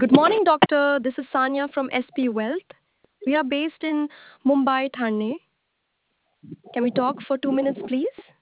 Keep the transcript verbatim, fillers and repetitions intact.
Good morning, doctor. This is Sanya from S P Wealth. We are based in Mumbai, Thane. Can we talk for two minutes, please?